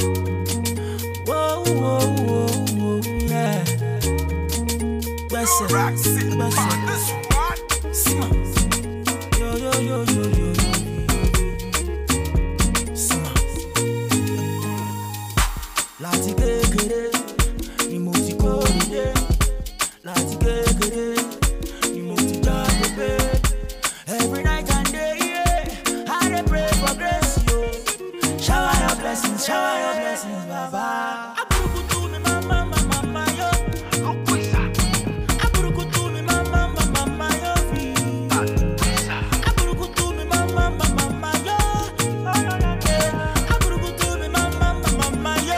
Whoa, whoa, whoa, whoa, yeah. Yo, yo, yo, yo, yo, yo. Láti kékeré ni mo ti kó ilé. Láti kékeré ni mo ti jáde pé. Every night and day, yeah, I dey pray for grace, yo. Shower your blessings, Baba. Aburukutu mi mama, mama, yo. Aburukutu mi mama, mama, yo. Aburukutu mi mama, mama, yo. Aburukutu mi mama, mama, yo.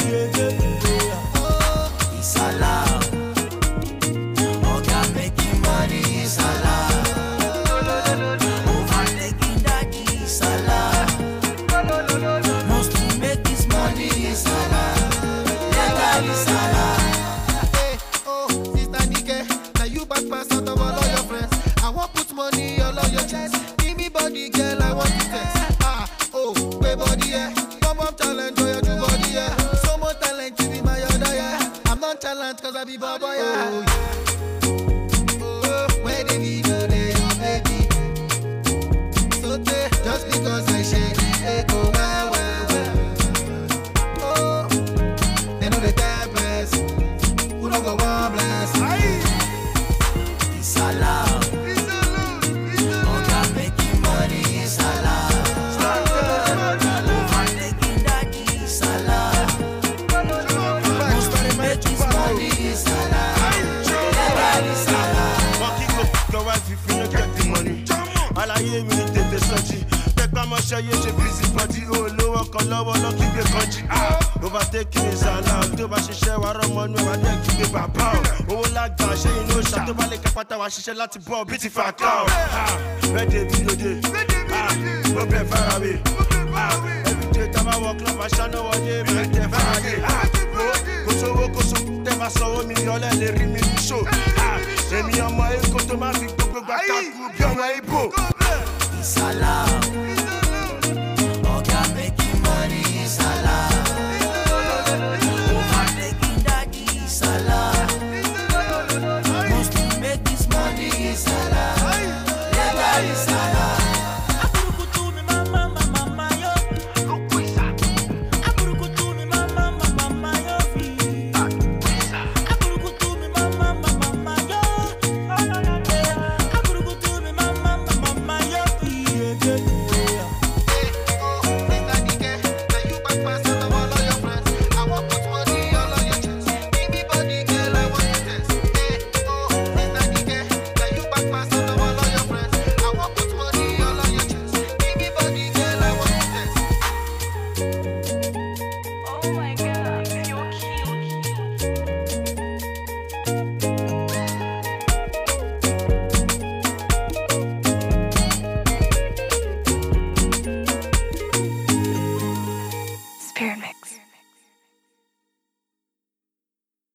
It's allowed. Oga making money is allowed. Overtaking daddy is allowed. Most to make this money is allowed. Legal is allowed. Hey, oh, sister Nike, now you back pass out of all your friends. I want put money all on your chest. Give me body, girl, I want to test. Ah, oh, pay body, yeah. Come on, talent, boy, you do body, yeah. So much talent to be my other, yeah. I'm not talent, cause I be baba, yeah. Oh, where the video, they your baby. So they, just because I shake it, they go well, well, well. Oh, they know the type best. Who don't go one bless? It's allowed. Oga making money is allowed. Overtaking daddy is allowed. Most to make this money is allowed. Legal is allowed. Walking go wife if you no get the money. Alaye mi tètè sọjí. Pẹ́pẹ́ ọmọ ṣẹ́yẹ ṣe busy body. Olówó kan lọ́wọ́ lọ́ kí gbé kanjí. Overtaking is allowed. Tó bá ṣiṣẹ́ wa rọ́mọ inú wa dẹ́ kí gbé bàbá o. Owó lágbà ṣé inú ṣá. Tó bá lè kápátá wa ṣiṣẹ́ láti bọ́ bí ti fà ká o. Rẹ́dẹ̀ bí lóde. Mo bẹ̀ farawé. Everyday tá a bá wọ club aṣáná wọlé mi tẹ̀ faradé. Kò sówó kò sówó tẹ́ bá sanwó mi ọlẹ́ lè rí mi ní ṣó. Èmi ọmọ Èkó tó máa fi gbogbo gbà kákú bí ọmọ Ìbò. It's allowed.